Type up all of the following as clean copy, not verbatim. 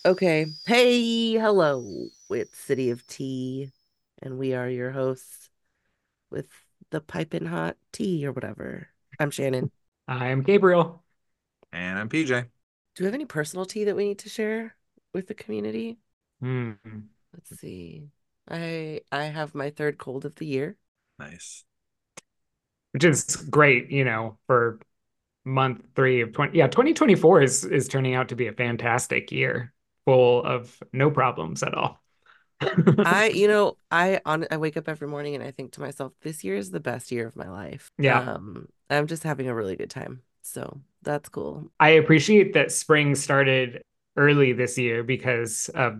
Okay. Hey, hello. It's City of Tea, and we are your hosts with the piping hot tea or whatever. I'm Shannon. I am Gabriel. And I'm PJ. Do we have any personal tea that we need to share with the community? Hmm. Let's see. I have my third cold of the year. Nice. Which is great, for month three of 20. Yeah, 2024 is turning out to be a fantastic year, full of no problems at all. I wake up every morning and I think to myself, this year is the best year of my life. Yeah, I'm just having a really good time. So that's cool. I appreciate that spring started early this year because of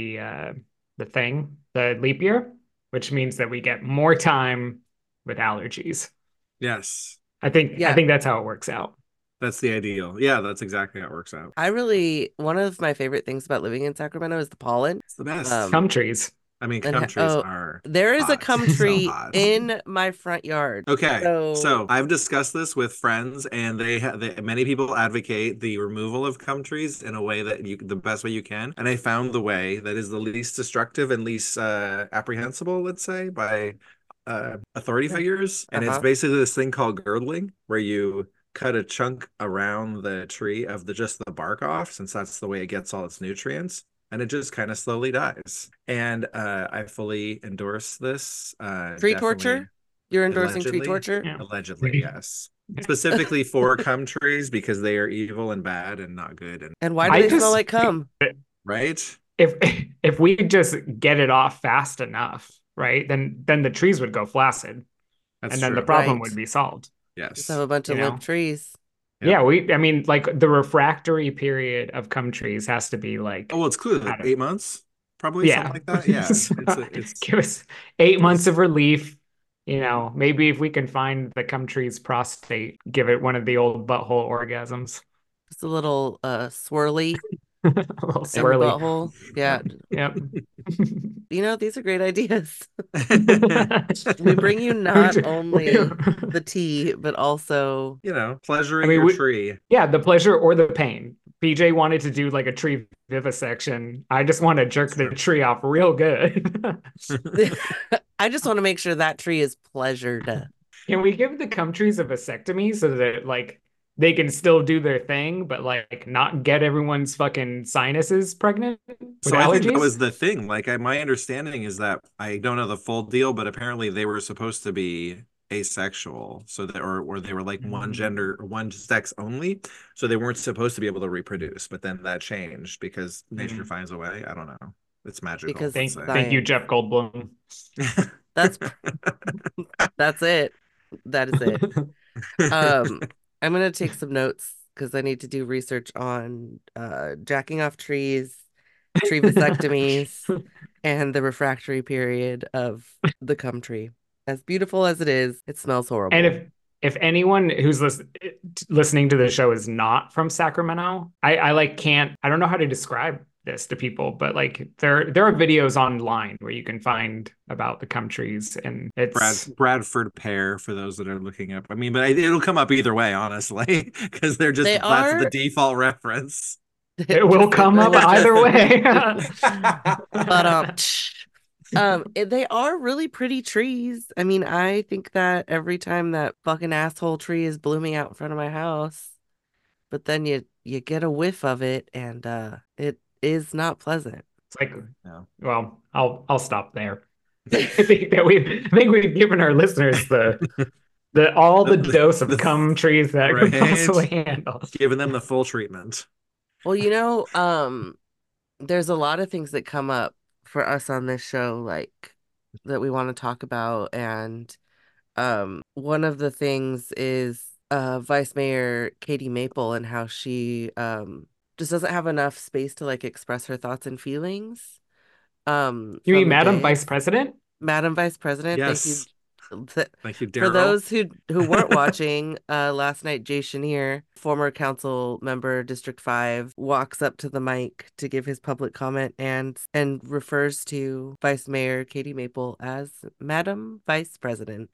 the leap year, which means that we get more time with allergies. Yes. I think I Yeah, think that's how it works out. That's the ideal. Yeah, that's exactly how it works out. one of my favorite things about living in Sacramento is the pollen. It's the best. Um, Cum trees. I mean, and cum trees oh, are there is a hot. cum So tree hot. in my front yard. Okay. So So I've discussed this with friends, and many people advocate the removal of cum trees in a way that the best way you can. And I found the way that is the least destructive and least apprehensible, let's say, by authority figures. And it's uh-huh. basically this thing called girdling, where you cut a chunk around the tree of the just the bark off, since that's the way it gets all its nutrients. And it just kind of slowly dies. And I fully endorse this. Tree Definitely, torture? You're endorsing tree allegedly, torture? Yeah. allegedly, yes. Specifically for cum trees because they are evil and bad and not good and And why do I they smell just like cum? right. if if we just get it off fast enough, right, then the trees would go flaccid, That's and then the true. problem Right. would be solved. Just have Yes. a bunch You of limp know, trees. Yep. yeah, I mean, like the refractory period of cum trees has to be Oh, like, well, it's clear I that don't, 8 months, probably something yeah, like that. Yeah. So, It's give us 8 months because of relief. Maybe if we can find the cum tree's prostate, give it one of the old butthole orgasms. Just a little swirly A little in the swirly. butthole. Yeah. Yep, yep. These are great ideas. We bring you We not ju- we- only the tea, but also I pleasuring mean, your tree. yeah, the pleasure or the pain. PJ wanted to do like a tree vivisection. I just want to jerk That's the true. tree off real good. I just want to make sure that tree is pleasured. Can we give the cum trees a vasectomy so that like they can still do their thing, but like not get everyone's fucking sinuses pregnant with So I think that allergies? was the thing. My understanding is that I don't know the full deal, but apparently they were supposed to be asexual, so that or they were like one Mm. gender, one sex only, so they weren't supposed to be able to reproduce. But then that changed because nature Mm. finds a way. I don't know. It's magical, Because let's Thank you, science. Jeff Goldblum. That's that's it. That is it. Um, I'm gonna take some notes because I need to do research on jacking off trees, tree vasectomies, and the refractory period of the cum tree. As beautiful as it is, it smells And horrible. if anyone who's listening to the show is not from Sacramento, I like can't I don't know how to describe this to people, but like there are videos online where you can find about the cum trees, and it's Bradford pear for those that are looking up. I mean, but it'll come up either way, honestly, because They that's the are default reference. it will just come it up was either just way. but they are really pretty trees. I mean, I think that every time that fucking asshole tree is blooming out in front of my house, but then you get a whiff of it and it is not pleasant. It's like, Yeah. well, I'll stop there. I think we've given our listeners the all the The, dose of the, cum trees that could right. possibly handle. Giving them the full treatment. Well, there's a lot of things that come up for us on this show, like that we want to talk about. And one of the things is Vice Mayor Katie Maple and how she just doesn't have enough space to like express her thoughts and feelings You mean from the Madam day. Vice President? Madam Vice President, thank you. Yes. Thank you, For Daryl. those who weren't watching, last night Jay Chenier, former council member, District 5, walks up to the mic to give his public comment and refers to Vice Mayor Katie Maple as Madam Vice President.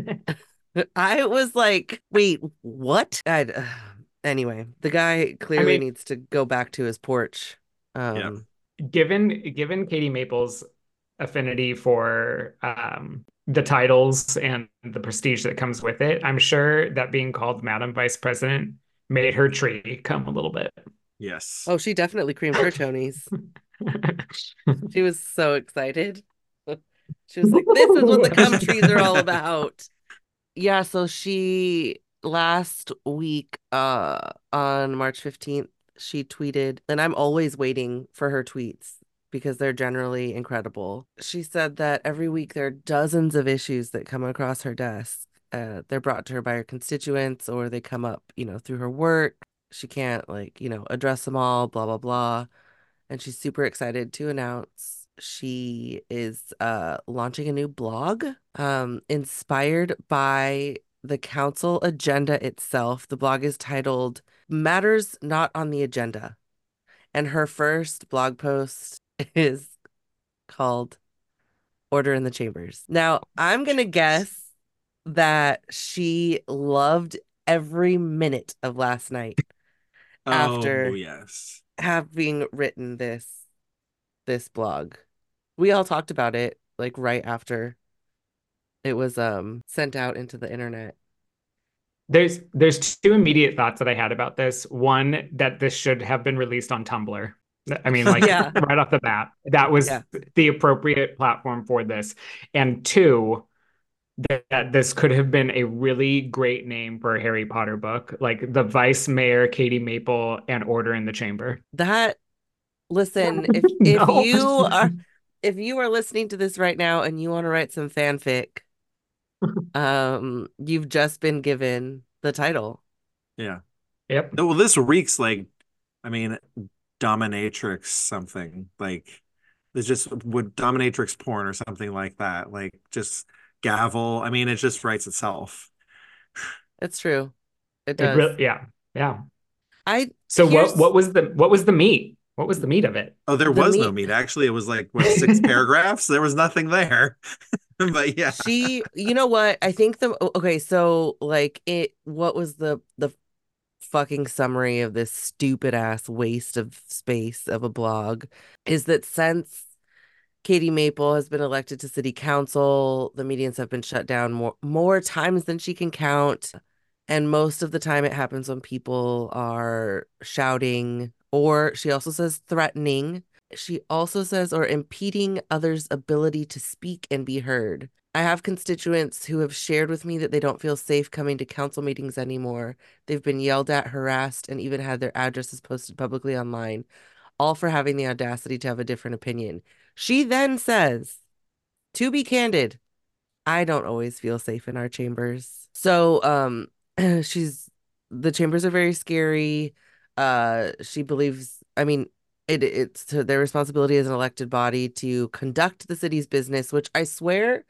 I was like, wait, what? Anyway, the guy I clearly mean, needs to go back to his porch. Yeah. Given Katie Maples' affinity for the titles and the prestige that comes with it, I'm sure that being called Madam Vice President made her tree come a little bit. Yes. Oh, she definitely creamed her chonies. She was so excited. She was like, "This is what the cum trees are all about." Yeah, so she last week, on March 15th, she tweeted, and I'm always waiting for her tweets because they're generally incredible. She said that every week there are dozens of issues that come across her desk. They're brought to her by her constituents or they come up, through her work. She can't, like, address them all, blah, blah, blah. And she's super excited to announce she is launching a new blog inspired by the council agenda itself. The blog is titled Matters Not on the Agenda. And her first blog post is called Order in the Chambers. Now, I'm going to guess that she loved every minute of last night Oh, after yes. having written this blog. We all talked about it like right after it was sent out into the internet. There's two immediate thoughts that I had about this. One, that this should have been released on Tumblr. I mean, like Yeah. right off the bat, that was Yeah. the appropriate platform for this. And two, that this could have been a really great name for a Harry Potter book, like The Vice Mayor, Katie Maple, and Order in the Chamber. That listen, if No. you are listening to this right now and you want to write some fanfic, you've just been given the title. Yeah. Yep. Well, this reeks like, I mean, dominatrix something. Like, there's just would dominatrix porn or something like that. Like, just gavel. I mean, it just writes itself. It's true. It It does. really, yeah, yeah. I So here's what was the meat? What was the meat of it? Oh, there the was no meat. meat. Actually, it was like, what, 6 paragraphs? There was nothing there. But yeah. You know what? I think okay, so like what was the fucking summary of this stupid ass waste of space of a blog is that since Katie Maple has been elected to city council, the meetings have been shut down more times than she can count. And most of the time it happens when people are shouting, or she also says threatening. She also says, or impeding others' ability to speak and be heard. I have constituents who have shared with me that they don't feel safe coming to council meetings anymore. They've been yelled at, harassed, and even had their addresses posted publicly online, all for having the audacity to have a different opinion. She then says, to be candid, I don't always feel safe in our chambers. So, she's the chambers are very scary. She believes, I mean, it's to their responsibility as an elected body to conduct the city's business, which I swear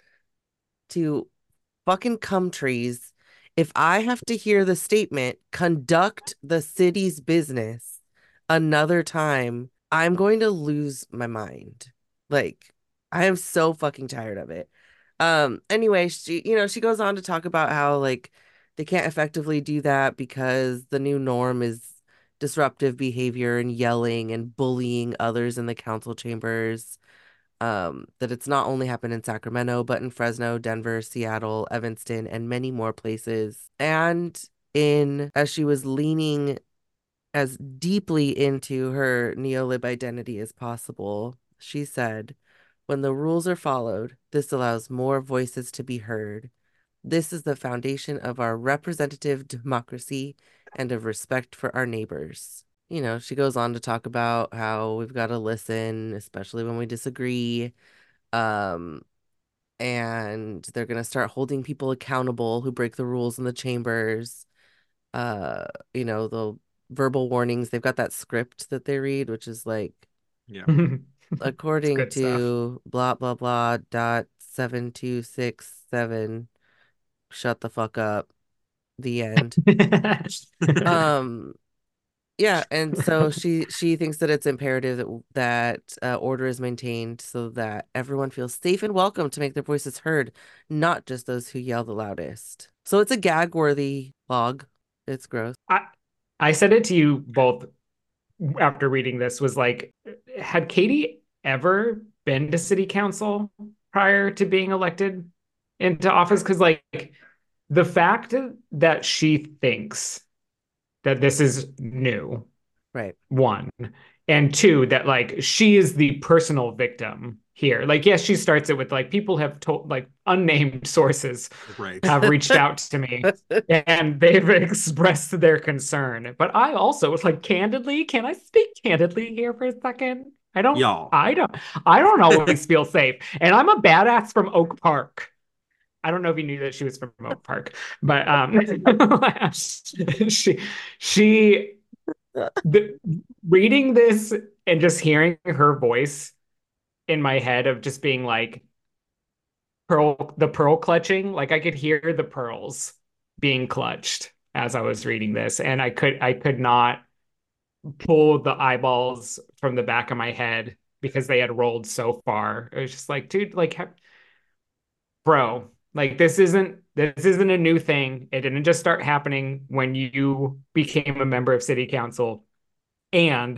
to fucking cum trees. If I have to hear the statement, conduct the city's business another time, I'm going to lose my mind. Like, I am so fucking tired of it. Anyway, she goes on to talk about how like they can't effectively do that because the new norm is disruptive behavior and yelling and bullying others in the council chambers. That it's not only happened in Sacramento, but in Fresno, Denver, Seattle, Evanston, and many more places. And as she was leaning as deeply into her neolib identity as possible, she said, when the rules are followed, this allows more voices to be heard. This is the foundation of our representative democracy and of respect for our neighbors. She goes on to talk about how we've got to listen, especially when we disagree. Um, and they're going to start holding people accountable who break the rules in the chambers. Uh, the verbal warnings, they've got that script that they read, which is like, Yeah. It's according good stuff. to blah, blah, blah, dot 7267, shut the fuck up, the end. Um, Yeah, and so she thinks that it's imperative that order is maintained so that everyone feels safe and welcome to make their voices heard, not just those who yell the loudest. So it's a gag-worthy log. It's gross. I I said it to you both after reading this was like had Katie ever been to city council prior to being elected into office? Because like the fact that she thinks that this is new, Right. one, and two, that like she is the personal victim here. Like, yes, she starts it with like people have told, like unnamed sources Right. have reached out to me and they've expressed their concern. But I also was like, candidly, can I speak candidly here for a second? I don't, Y'all. I don't, I don't always feel safe. And I'm a badass from Oak Park. I don't know if you knew that she was from Oak Park, but she she the, reading this and just hearing her voice in my head of just being like the pearl clutching, like I could hear the pearls being clutched as I was reading this, and I could not pull the eyeballs from the back of my head because they had rolled so far. It was just like, dude, like bro, like this isn't a new thing. It didn't just start happening when you became a member of city council. And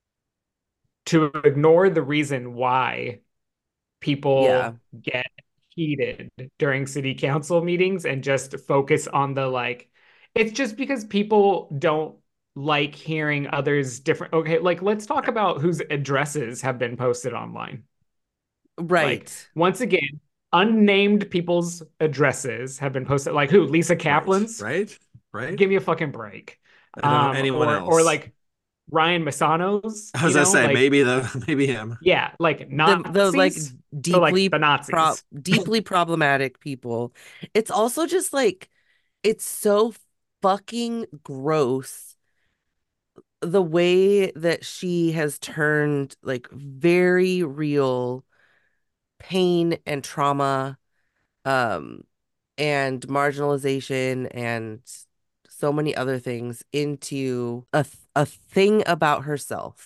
to ignore the reason why Yeah. people get heated during city council meetings and just focus on the like, it's just because people don't like hearing others different. Okay, like let's talk about whose addresses have been posted online. Like, Right. once again, unnamed people's addresses have been posted. Like who? Lisa Right. Kaplan's? Right. Right. Give me a fucking break. I don't know anyone Or else. like Ryan Masano's, I was gonna say like maybe him. yeah, like The like Nazis. So like deeply the Nazis. deeply problematic people. It's also just like it's so fucking gross the way that she has turned like very real pain and trauma um and marginalization and so many other things into a thing about herself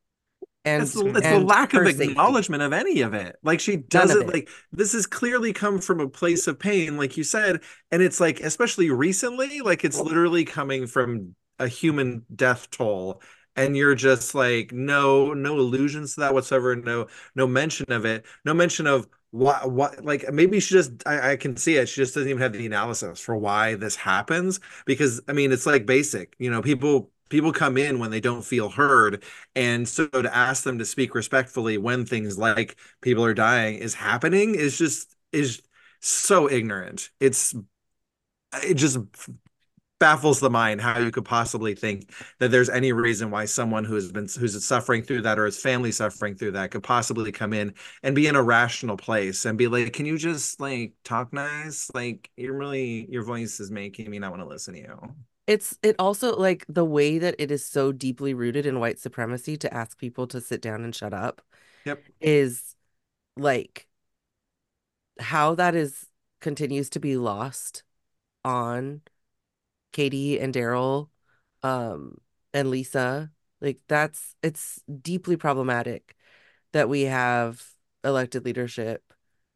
It's the and lack of her safety. acknowledgement of any of it. Like she None of doesn't it. like this has clearly come from a place of pain, like you said, and it's like especially recently, like it's literally coming from a human death toll, and you're just like no allusions to that whatsoever, no mention of it, no mention of what like maybe she just I can see it. She just doesn't even have the analysis for why this happens because I mean it's like basic, people come in when they don't feel heard and so to ask them to speak respectfully when things like people are dying is happening is so ignorant. It just baffles the mind how you could possibly think that there's any reason why someone who's suffering through that or his family suffering through that could possibly come in and be in a rational place and be like, can you just like talk nice? Like your voice is making me not want to listen to you. It also like the way that it is so deeply rooted in white supremacy to ask people to sit down and shut up Yep. is like how that is continues to be lost on Katie and Daryl um and Lisa. Like it's deeply problematic that we have elected leadership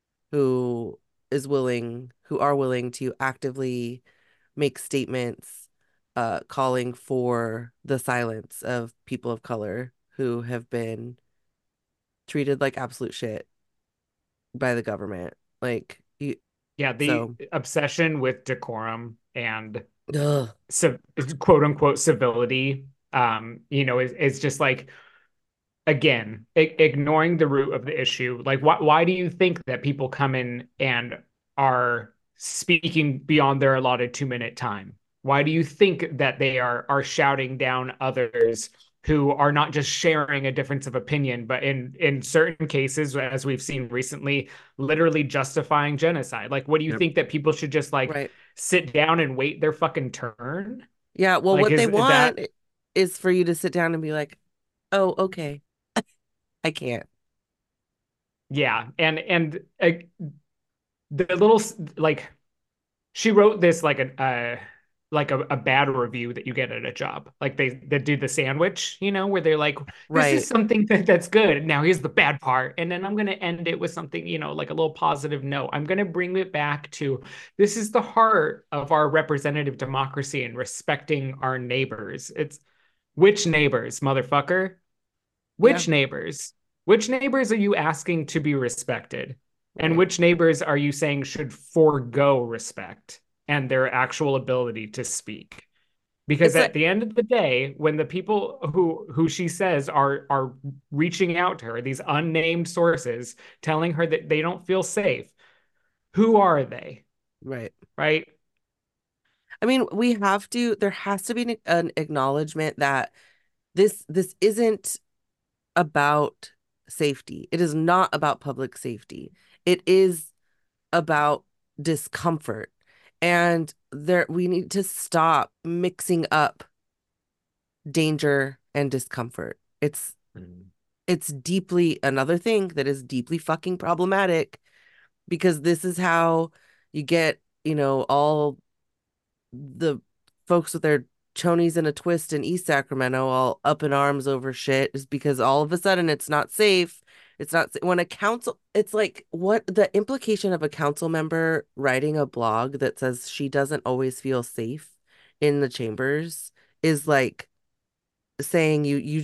who are willing to actively make statements calling for the silence of people of color who have been treated like absolute shit by the government. Like you, Yeah, the so obsession with decorum and ugh, quote unquote civility, is just like again ignoring the root of the issue. Like, why do you think that people come in and are speaking beyond their allotted 2 minute time? Why do you think that they are shouting down others who are not just sharing a difference of opinion, but in certain cases, as we've seen recently, literally justifying genocide? Like, what do you Yep. think that people should just like right. sit down and wait their fucking turn? Yeah, well Like, what they is that want is for you to sit down and be like, "Oh, okay. I can't." yeah, and the little like she wrote this like a bad review that you get at a job. Like they do the sandwich, where they're like, this is Right. something that's good. Now here's the bad part. And then I'm gonna end it with something, like a little positive note. I'm gonna bring it back to this is the heart of our representative democracy and respecting our neighbors. It's which neighbors, motherfucker? Yeah, Which neighbors? Which neighbors are you asking to be respected? And right. which neighbors are you saying should forego respect and their actual ability to speak? Because It's at like the end of the day, when the people who she says are reaching out to her, these unnamed sources telling her that they don't feel safe, who are they? right. Right? I mean, there has to be an acknowledgement that this isn't about safety. It is not about public safety. It is about discomfort. And there we need to stop mixing up danger and discomfort. Mm. It's deeply another thing that is deeply fucking problematic because this is how you get, all the folks with their chonies in a twist in East Sacramento all up in arms over shit is because all of a sudden it's not safe. It's not when a council, it's like what the implication of a council member writing a blog that says she doesn't always feel safe in the chambers is like saying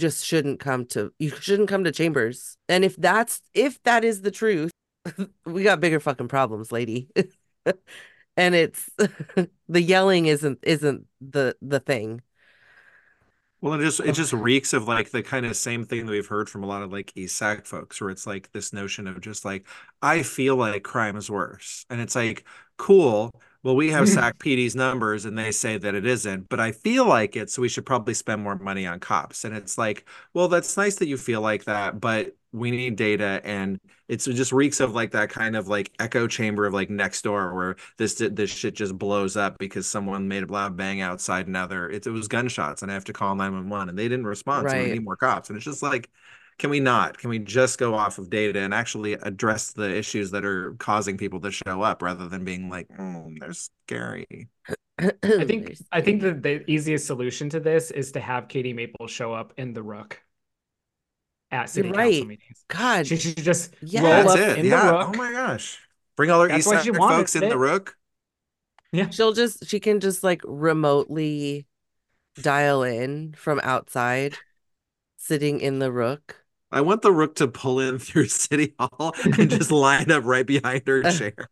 you shouldn't come to chambers. And if that is the truth, we got bigger fucking problems, lady. And it's the yelling isn't the thing. Well, it just Ugh. reeks of like the kind of same thing that we've heard from a lot of like East Sac folks, where it's like this notion of just like I feel like crime is worse, and it's like cool. Well, we have Sac PD's numbers, and they say that it isn't, but I feel like it, so we should probably spend more money on cops. And it's like, well, that's nice that you feel like that, but we need data, and it just reeks of like that kind of like echo chamber of like next door where this shit just blows up because someone made a loud bang outside and now it was gunshots and I have to call 911 and they didn't respond, so we Right. need more cops. And it's just like, can we not? Can we just go off of data and actually address the issues that are causing people to show up rather than being like, oh, they're scary. They're I think scary. that the easiest solution to this is to have Katie Maple show up in the Rook at You're city council right. meetings. God, She should just roll That's yes. up it. in the Yeah. Oh Rook. my gosh. Bring all our That's East why Side she wanted folks in the it. Rook. Yeah. She can just like remotely dial in from outside, sitting in the Rook. I want the Rook to pull in through City Hall and just line up right behind her chair.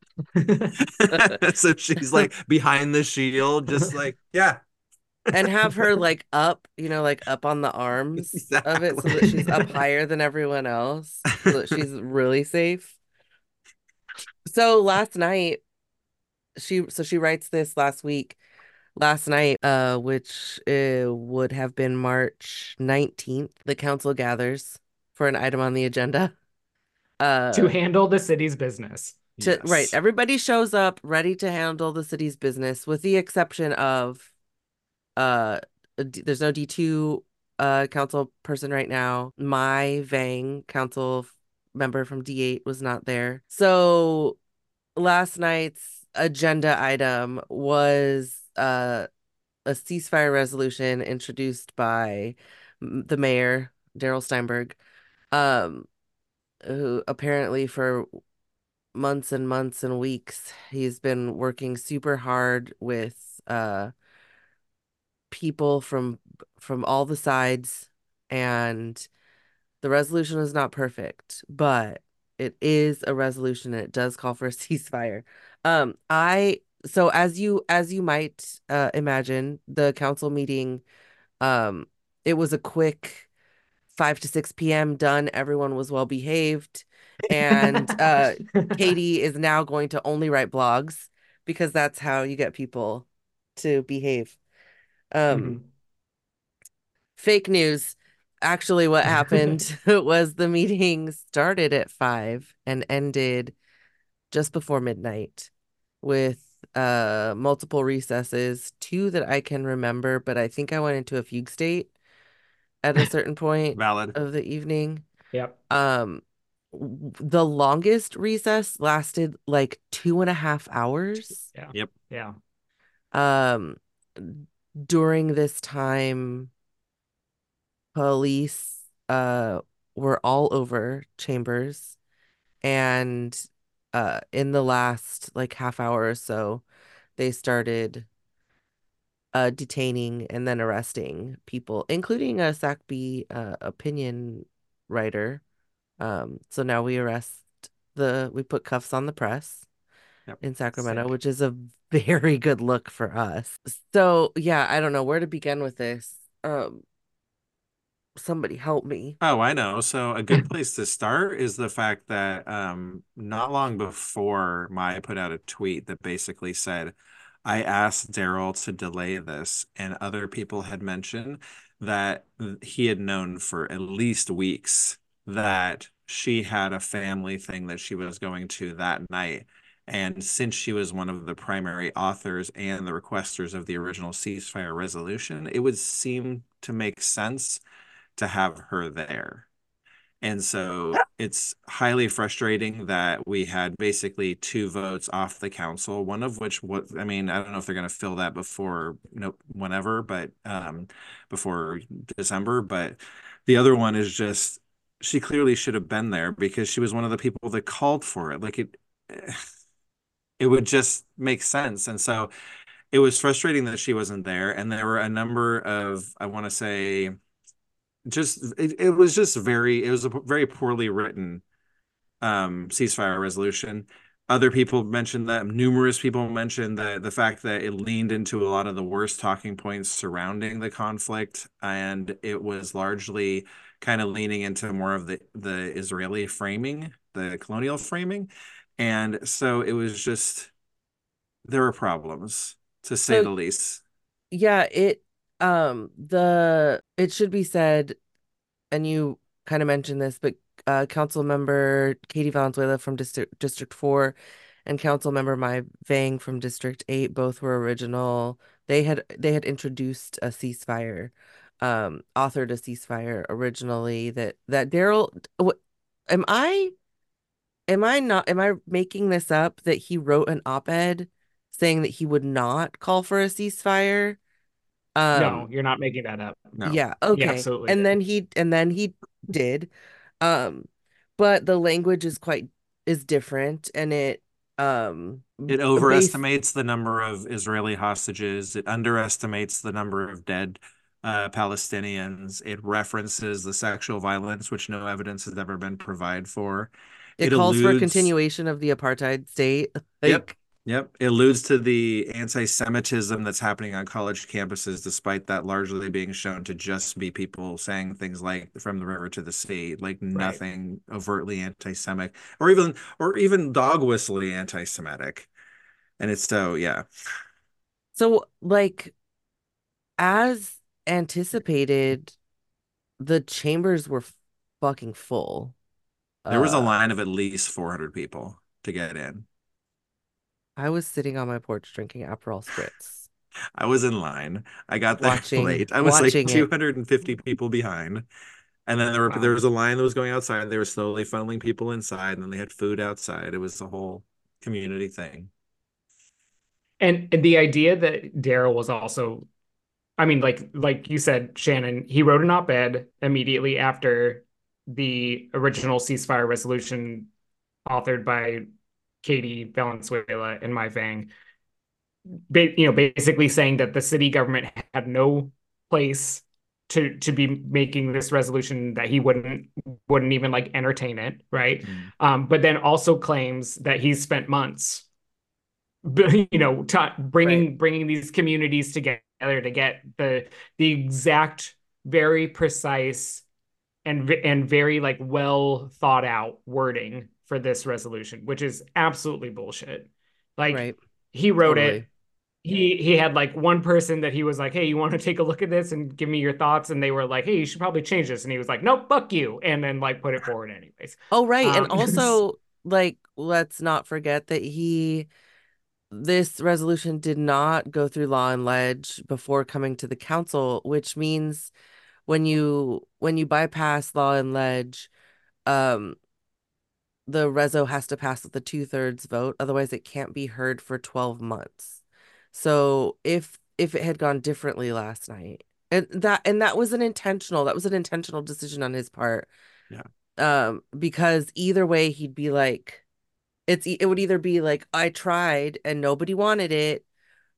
So she's like behind the shield, just like, yeah, And have her like up, like up on the arms of it so that exactly. she's up higher than everyone else, so that she's really safe. So last night, she writes this last week. Last night, which would have been March 19th, the council gathers for an item on the agenda. To Uh, handle the city's business. right, Yes. everybody shows up ready to handle the city's business, with the exception of uh, there's no D2 council person right now. My Vang council member from D8 was not there. So last night's agenda item was a ceasefire resolution introduced by the mayor, Daryl Steinberg, um, who apparently for months and months and weeks he's been working super hard with people from all the sides, and the resolution is not perfect, but it is a resolution and it does call for a ceasefire. I so as you might imagine, the council meeting, um, it was a quick 5 to 6 p.m. done. Everyone was well behaved. And Katie is now going to only write blogs because that's how you get people to behave. Um, Mhm. Fake news. Actually, what happened was the meeting started at 5 and ended just before midnight with multiple recesses, two that I can remember, but I think I went into a fugue state at a certain point Valid. of the evening. Yep. Um, the longest recess lasted like 2.5 hours. Yeah. Yep. Yeah. Um, During this time, police were all over Chambers, and in the last like half hour or so, they started detaining and then arresting people, including a SACB opinion writer. So now we put cuffs on the press Yep. in Sacramento, Sick. which is a very good look for us. So yeah, I don't know where to begin with this. Somebody help me. Oh, I know. So a good place to start is the fact that not long before Maya put out a tweet that basically said, I asked Daryl to delay this, and other people had mentioned that he had known for at least weeks that she had a family thing that she was going to that night. And since she was one of the primary authors and the requesters of the original ceasefire resolution, it would seem to make sense to have her there. And so it's highly frustrating that we had basically two votes off the council, one of which was, I mean, I don't know if they're going to fill that before, no, whenever, but before December. But the other one is just, she clearly should have been there because she was one of the people that called for it. Like it would just make sense. And so it was frustrating that she wasn't there. And there were a number of, I want to say, it was just it was a very poorly written ceasefire resolution. Other people mentioned that, numerous people mentioned the fact that it leaned into a lot of the worst talking points surrounding the conflict, and it was largely kind of leaning into more of the Israeli framing, the colonial framing. And so it was just, there were problems, to say So the least. yeah, it should be said, and you kind of mentioned this, but council member Katie Valenzuela from District 4 and council member Mai Vang from District 8 both were original. They had introduced a ceasefire, authored a ceasefire originally that Daryl am I am I making this up that he wrote an op-ed saying that he would not call for a ceasefire? No, Um you're not making that up. No. yeah, He okay. absolutely And did. then he did. Um, but the language is different and it It base overestimates the number of Israeli hostages. It underestimates the number of dead Palestinians. It references the sexual violence, which no evidence has ever been provided for. it It calls for a alludes, continuation of the apartheid state. yep, Like, yep. It alludes to the anti-Semitism that's happening on college campuses, despite that largely being shown to just be people saying things like "from the river to the sea," like Right. nothing overtly anti-Semitic, or even dog whistling anti-Semitic. And it's so, yeah. so like as anticipated, the chambers were fucking full. There was a Uh, line of at least 400 people to get in. I was sitting on my porch drinking Aperol Spritz, I was in line. I got there watching late. I was like watching it. 250 people behind. And then there Wow. was a line that was going outside. They were slowly funneling people inside, and then they had food outside. It was a whole community thing. And the idea that Daryl was also, I mean, like you said, Shannon, he wrote an op-ed immediately after the original ceasefire resolution authored by Katie Valenzuela and Mai Vang, basically saying that the city government had no place to be making this resolution, that he wouldn't even like entertain it, right? Mm. But then also claims that he's spent months, Right. bringing these communities together to get the exact, very precise and very like well thought out wording for this resolution, which is absolutely bullshit. Like, Right. he wrote Totally. it, he had like one person that he was like, hey, you want to take a look at this and give me your thoughts, and they were like, hey, you should probably change this, and he was like, nope, fuck you, and then like put it forward anyways. Oh, right. And um also, like, let's not forget that this resolution did not go through Law and Ledge before coming to the council, which means when you bypass Law and Ledge, um, the reso has to pass with a two-thirds vote. Otherwise, it can't be heard for 12 months. So if it had gone differently last night, and that was an intentional decision on his part. Yeah. Because either way, he'd be like, it would either be like I tried and nobody wanted it,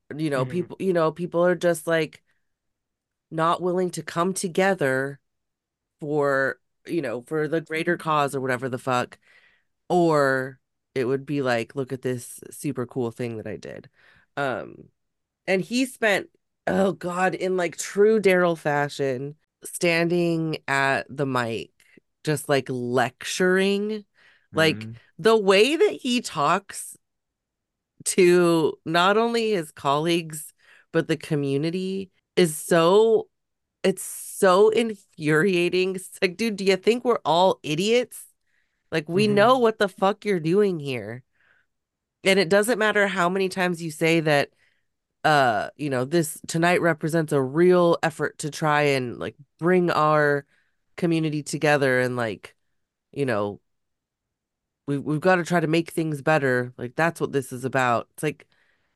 Mhm. People are just like not willing to come together for, for the greater cause or whatever the fuck. Or it would be like, look at this super cool thing that I did. Um, and he spent, oh God, in like true Daryl fashion, standing at the mic, just like lecturing. Like Mhm. the way that he talks to not only his colleagues, but the community is it's so infuriating. It's like, dude, do you think we're all idiots? Like, we know Mhm. what the fuck you're doing here. And it doesn't matter how many times you say that, this tonight represents a real effort to try and like bring our community together and like, you know, we've got to try to make things better. Like, that's what this is about. It's like,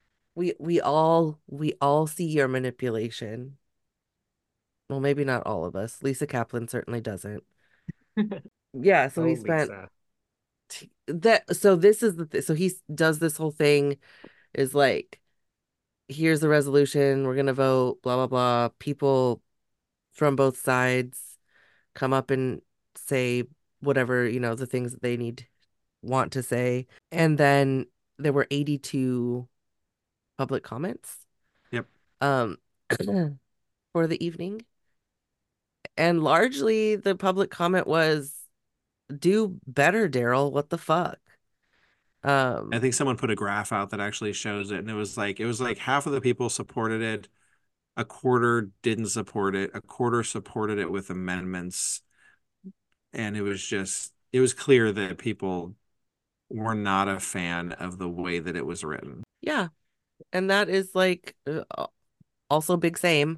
we all see your manipulation. Well, maybe not all of us. Lisa Kaplan certainly doesn't. Yeah, so Oh, he spent Lisa. that. So this is so he does this whole thing is like, here's the resolution. We're gonna vote. Blah blah blah. People from both sides come up and say whatever the things that they want to say, and then there were 82 public comments Yep. um for the evening, and largely the public comment was, do better, Daryl. What the fuck? I Um, think someone put a graph out that actually shows it, and it was like half of the people supported it, a quarter didn't support it, a quarter supported it with amendments, and it was clear that people were not a fan of the way that it was written. yeah, and that is like, also big same.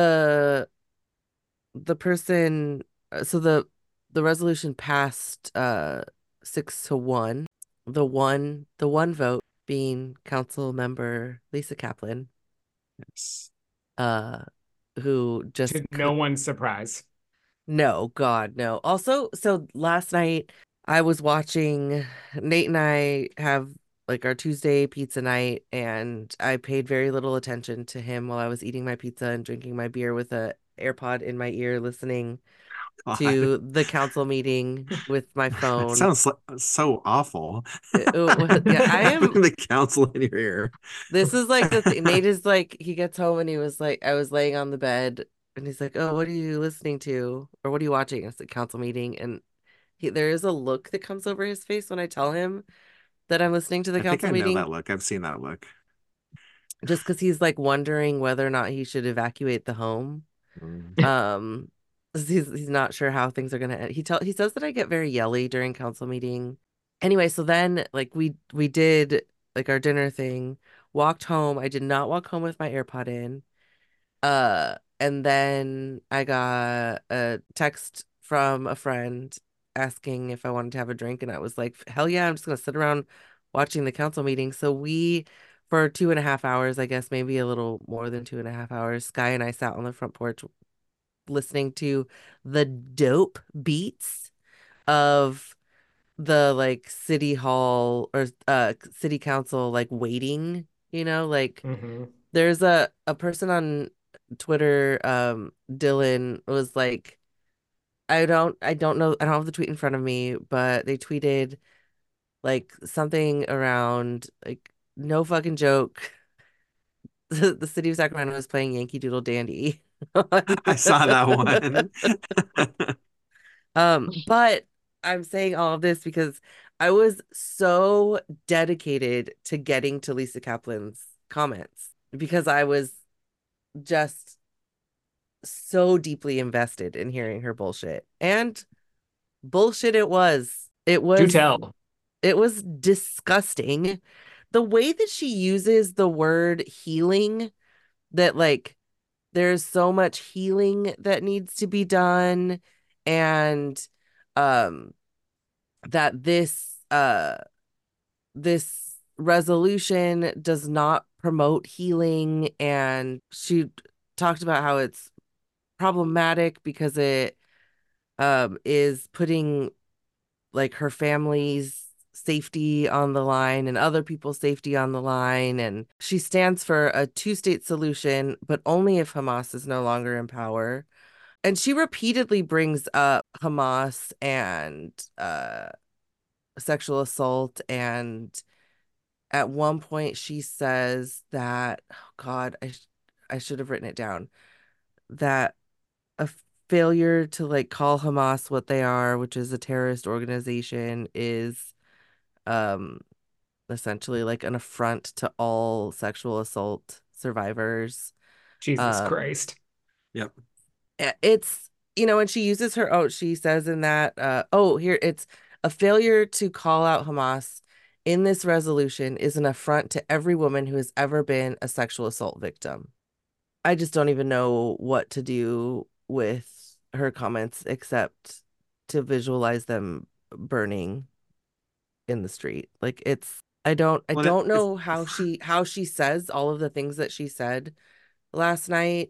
The person, so the resolution passed 6-1. The one vote being council member Lisa Kaplan, Yes. uh, who just To no could. one's surprise. No, God, no. Also, so last night I was watching, Nate and I have like our Tuesday pizza night, and I paid very little attention to him while I was eating my pizza and drinking my beer with a AirPod in my ear, listening God, to the council meeting with my that phone. sounds so awful. Yeah, I am. Having the council in your ear. This is like the thing. Nate is like, he gets home and he was like, I was laying on the bed and he's like, oh, what are you listening to? Or what are you watching? It's a council meeting. And there is a look that comes over his face when I tell him that I'm listening to the I think council I know meeting, that look. I've seen that look. just because he's like wondering whether or not he should evacuate the home. Mm. Um, he's not sure how things are gonna end. He says that I get very yelly during council meeting. Anyway, so then like we did like our dinner thing, walked home. I did not walk home with my AirPod in. And then I got a text from a friend asking if I wanted to have a drink, and I was like, hell yeah, I'm just gonna sit around watching the council meeting. So for 2.5 hours, I guess maybe a little more than 2.5 hours, Sky and I sat on the front porch listening to the dope beats of the like city hall or city council like waiting, like Hmm. there's a person on Twitter, Dylan was like, I don't know, I don't have the tweet in front of me, but they tweeted like something around like, no fucking joke. The city of Sacramento is playing Yankee Doodle Dandy. I saw that one. But I'm saying all of this because I was so dedicated to getting to Lisa Kaplan's comments because I was just so deeply invested in hearing her bullshit. And bullshit it was. It Do was tell. it was disgusting. The way that she uses the word healing, that like there's so much healing that needs to be done, and um that this resolution does not promote healing, and she talked about how it's problematic because it is putting like her family's safety on the line and other people's safety on the line. And she stands for a two-state solution, but only if Hamas is no longer in power. And she repeatedly brings up Hamas and sexual assault. And at one point, she says that, oh God, I should have written it down, that a failure to like call Hamas what they are, which is a terrorist organization, is um essentially like an affront to all sexual assault survivors. Jesus Um Christ. Yep. it's and she uses her she says in that here it's a failure to call out Hamas in this resolution is an affront to every woman who has ever been a sexual assault victim. I just don't even know what to do with her comments except to visualize them burning in the street. Like I Well, don't know how she says all of the things that she said last night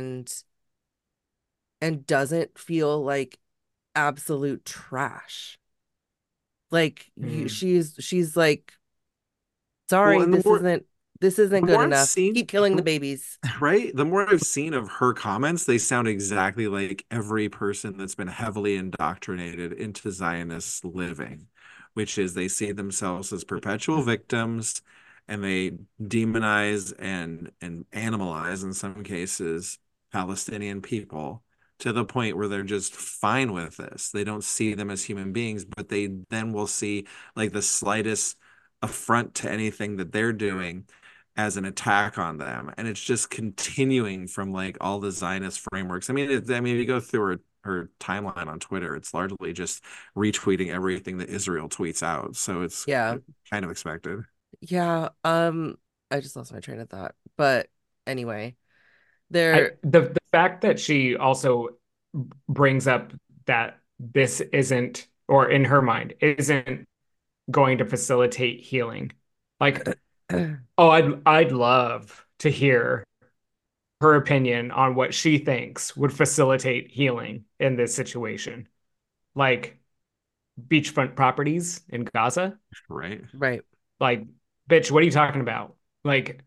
and doesn't feel like absolute trash. Like Mm. she's like, well, sorry, and this isn't the good more I've enough. seen, Keep killing the babies. right? The more I've seen of her comments, they sound exactly like every person that's been heavily indoctrinated into Zionist living, which is they see themselves as perpetual victims and they demonize and animalize in some cases Palestinian people to the point where they're just fine with this. They don't see them as human beings, but they then will see like the slightest affront to anything that they're doing as an attack on them, and it's just continuing from like all the Zionist frameworks. I mean, if you go through her timeline on Twitter, it's largely just retweeting everything that Israel tweets out. So it's Yeah. kind of expected. Yeah. I just lost my train of thought. But anyway, I there the fact that she also brings up that this isn't, or in her mind, isn't going to facilitate healing. Like, oh, I'd love to hear her opinion on what she thinks would facilitate healing in this situation. Like beachfront properties in Gaza. Right. right. Like, bitch, what are you talking about? Like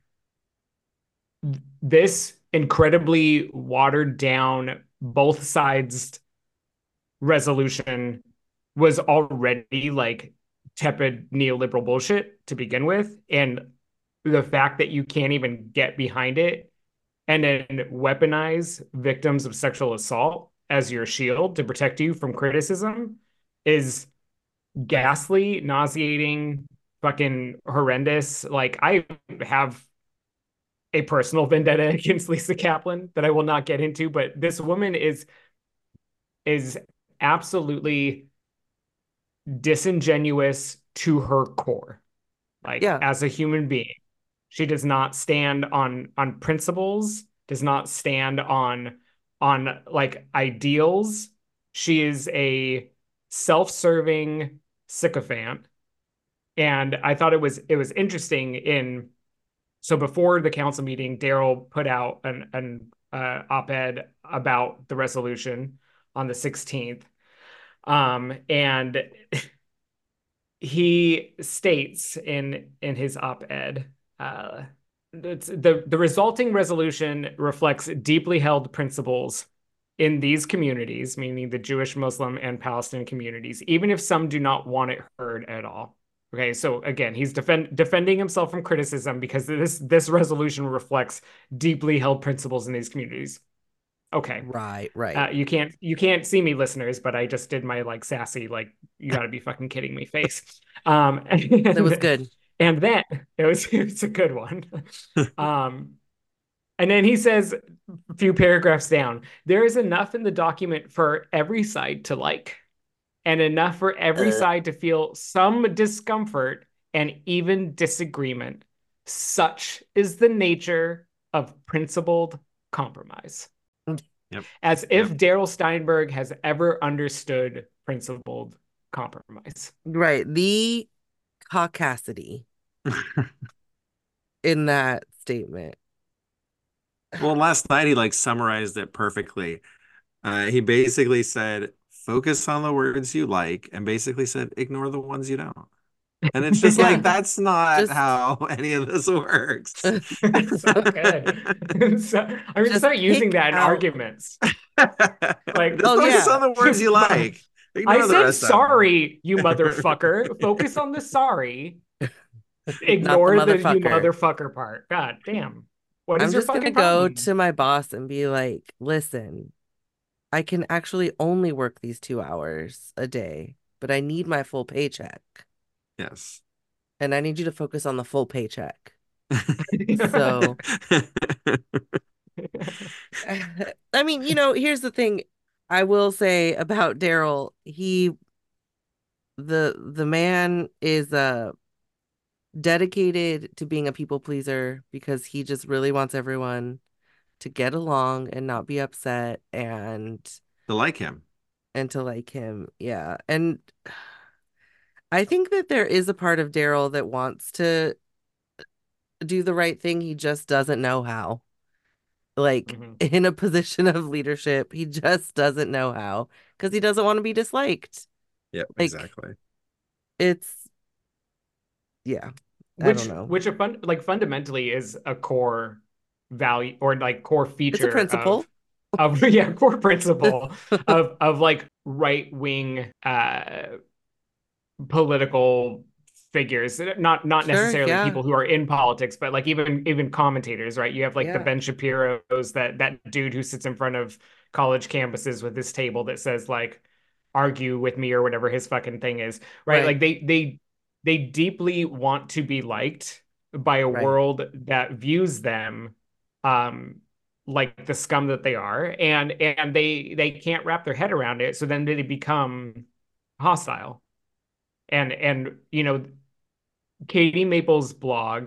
this incredibly watered down, both sides resolution was already like tepid neoliberal bullshit to begin with. And the fact that you can't even get behind it and then weaponize victims of sexual assault as your shield to protect you from criticism is ghastly, nauseating, fucking horrendous. Like, I have a personal vendetta against Lisa Kaplan that I will not get into, but this woman is absolutely disingenuous to her core, like Yeah. as a human being. She does not stand on principles, does not stand on like ideals. She is a self-serving sycophant. And I thought it was interesting in so before the council meeting, Daryl put out an op-ed about the resolution on the 16th. And he states in his op-ed, the resulting resolution reflects deeply held principles in these communities, meaning the Jewish, Muslim, and Palestinian communities, even if some do not want it heard at all. Okay, so again, he's defending himself from criticism because this resolution reflects deeply held principles in these communities. Okay, Right. you can't see me, listeners, but I just did my like sassy, like, you got to be fucking kidding me face. That was good. And then it's a good one. Um, and then he says a few paragraphs down, there is enough in the document for every side to like, and enough for every Uh, side to feel some discomfort and even disagreement. Such is the nature of principled compromise. Yep. As Yep. if Daryl Steinberg has ever understood principled compromise. right. The caucasity in that statement. Well, last night he like summarized it perfectly. He basically said, focus on the words you like, and basically said, ignore the ones you don't. And it's just like Yeah, that's not just how any of this works. It's so good. So, I'm gonna just start using pick that in out. arguments. Like, Just Oh focus yeah, on the words you like. I Ignore the said rest of them. sorry, you motherfucker. Focus on the sorry. not the Ignore the you motherfucker. motherfucker part. God damn. What I'm is your just gonna fucking go problem? to my boss and be like, listen, I can actually only work these 2 hours a day, but I need my full paycheck. Yes. And I need you to focus on the full paycheck. So, I mean, here's the thing I will say about Daryl. The man is dedicated to being a people pleaser because he just really wants everyone to get along and not be upset To like him. and to like him. Yeah. And I think that there is a part of Daryl that wants to do the right thing. He just doesn't know how. Like Mhm. in a position of leadership, he just doesn't know how because he doesn't want to be disliked. Yep, Like exactly. it's, yeah, I don't Which know. which a fun like fundamentally is a core value or like core It's a feature principle. of yeah, core principle of like right wing political figures, not Sure. necessarily Yeah. people who are in politics, but like even commentators, right? You have like the Yeah. Ben Shapiro's, that dude who sits in front of college campuses with this table that says like argue with me or whatever his fucking thing is, right? Right. Like they deeply want to be liked by a Right. world that views them um like the scum that they are, and they can't wrap their head around it, so then they become hostile. And Katie Maple's blog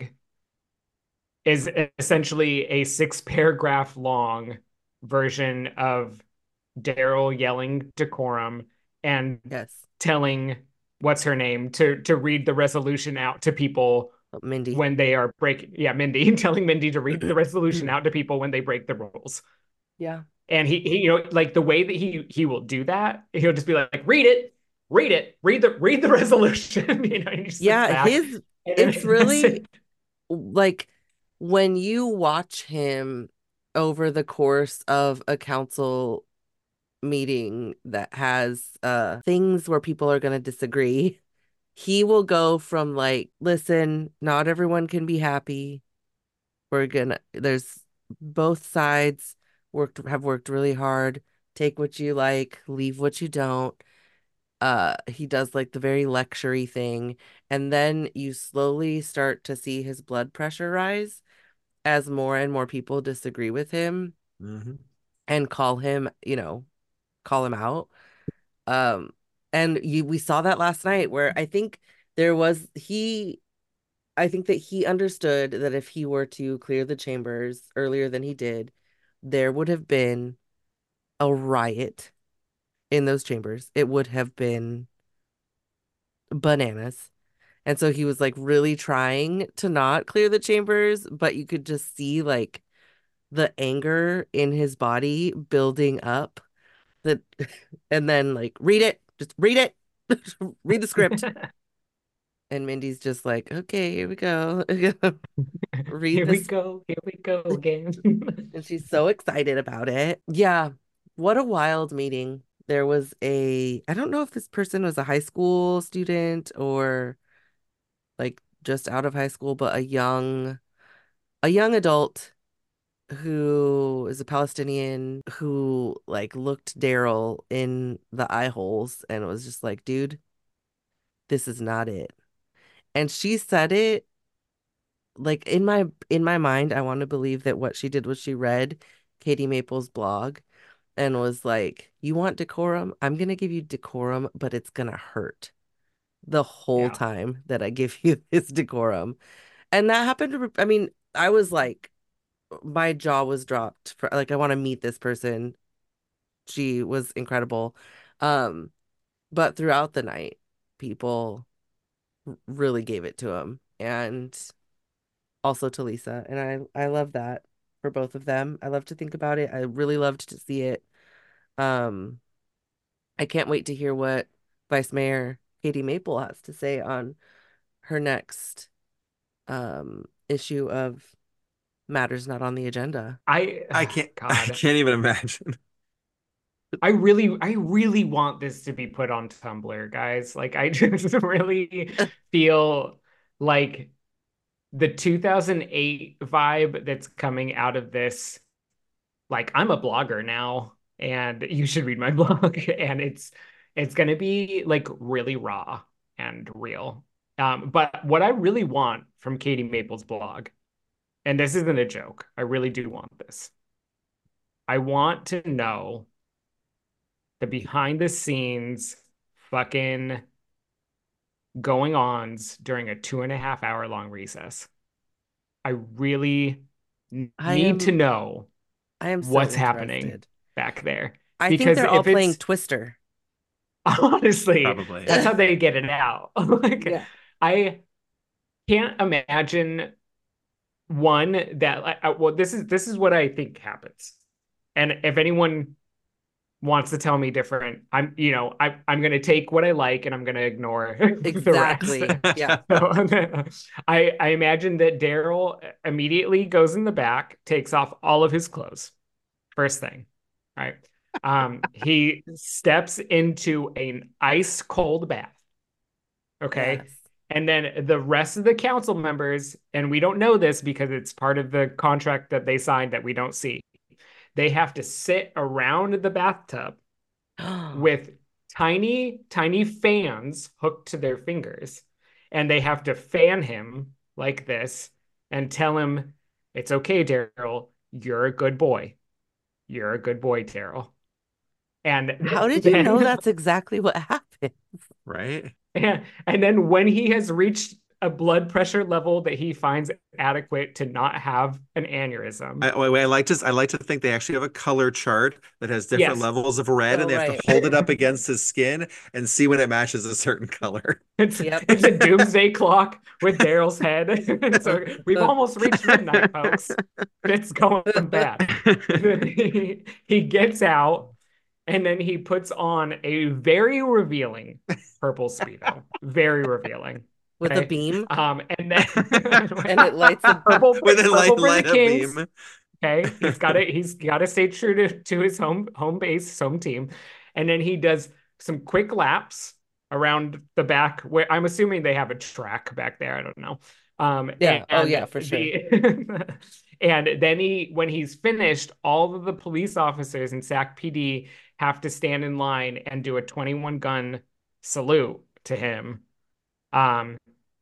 is essentially a 6 paragraph long version of Daryl yelling decorum and Yes. telling what's her name to read the resolution out to people Oh, Mindy. when they are breaking, yeah, Mindy, telling Mindy to read the resolution out to people when they break the rules. Yeah. And he like the way that he will do that, he'll just be like, read the resolution. And he just sits Yeah. back It's and that's really it. like when you watch him over the course of a council meeting that has things where people are going to disagree, he will go from like, listen, not everyone can be happy. There's both sides have worked really hard. Take what you like, leave what you don't. He does like the very lectury thing, and then you slowly start to see his blood pressure rise as more and more people disagree with him Hmm. and call him out. Um, and we saw that last night where there was I think that he understood that if he were to clear the chambers earlier than he did, there would have been a riot in those chambers. It would have been bananas. And so he was like really trying to not clear the chambers, but you could just see like the anger in his body building up that and then like read it, just read it, read the script. And Mindy's just like, okay, here we go. Read this. Here we go again. And she's so excited about it. Yeah. What a wild meeting. I don't know if this person was a high school student or like just out of high school, but a young adult who is a Palestinian who like looked Daryl in the eye holes and was just like, dude, this is not it. And she said it like in my mind, I want to believe that what she did was she read Katie Maple's blog and was like, you want decorum? I'm gonna give you decorum, but it's gonna hurt the whole Yeah. time that I give you this decorum. And that happened I mean, I was like, my jaw was dropped for like I want to meet this person. She was incredible. Um, but throughout the night, people really gave it to him and also to Lisa. And I love that for both of them. I love to think about it. I really loved to see it. Um, I can't wait to hear what Vice Mayor Katie Maple has to say on her next issue of Matters Not on the Agenda. I can't I God. can't even imagine. I really want this to be put on Tumblr, guys. Like, I just really feel like the 2008 vibe that's coming out of this. Like, I'm a blogger now, and you should read my blog. And it's gonna be like really raw and real. But what I really want from Katie Maples' blog, and this isn't a joke, I really do want this. I want to know the behind the scenes fucking going ons during a 2.5 hour long recess. I really need to know I am so what's happening interested. back there. I think Because they're all if playing it's Twister. honestly, Probably. that's how they get it out. Like, Yeah. I can't imagine one that well, this is what I think happens. And if anyone wants to tell me different, I'm gonna take what I like and I'm gonna ignore Exactly. the rest. Yeah. So, I imagine that Daryl immediately goes in the back, takes off all of his clothes. First thing, right? He steps into an ice cold bath. Okay. Yes. And then the rest of the council members, and we don't know this because it's part of the contract that they signed that we don't see. They have to sit around the bathtub with tiny, tiny fans hooked to their fingers. And they have to fan him like this and tell him, it's okay, Daryl. You're a good boy. You're a good boy, Daryl. And How did you know that's exactly what happened? Right? and then when he has reached a blood pressure level that he finds adequate to not have an aneurysm. I like to think they actually have a color chart that has different Yes. levels of red, and they have to hold it up against his skin and see when it matches a certain color. It's a doomsday clock with Daryl's head. So we've almost reached midnight, folks. But it's going bad. He gets out, and then he puts on a very revealing purple Speedo. Very revealing. With Okay? a beam. And then and it lights a purple, with a purple for the light Kings. beam. Okay. He's gotta stay true to his home base, home team. And then he does some quick laps around the back where I'm assuming they have a track back there. I don't know. Yeah, for sure. And then when he's finished, all of the police officers in Sac PD have to stand in line and do a 21 gun salute to him. And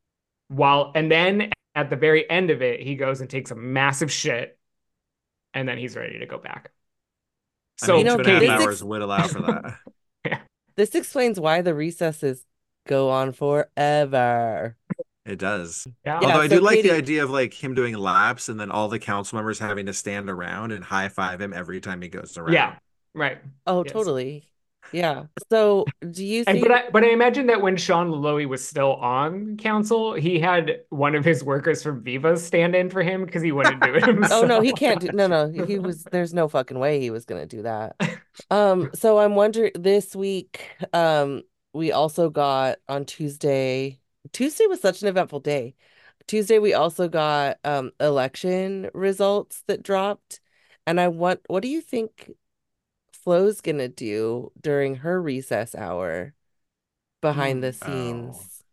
then at the very end of it, he goes and takes a massive shit, and then he's ready to go back. So 2.5 hours would allow for that. Yeah. This explains why the recesses go on forever. It does. Yeah. Although I do like the idea of like him doing laps and then all the council members having to stand around and high five him every time he goes around. Yeah. Right. Oh, yes. Totally. Yeah. So do you think... But I imagine that when Sean Lowe was still on council, he had one of his workers from Viva stand in for him because he wouldn't do it himself. Oh, no, he can't do... No, there's no fucking way he was going to do that. So I'm wondering, this week, we also got on Tuesday was such an eventful day. Tuesday, we also got election results that dropped. And what do you think Flo's gonna do during her recess hour behind the scenes?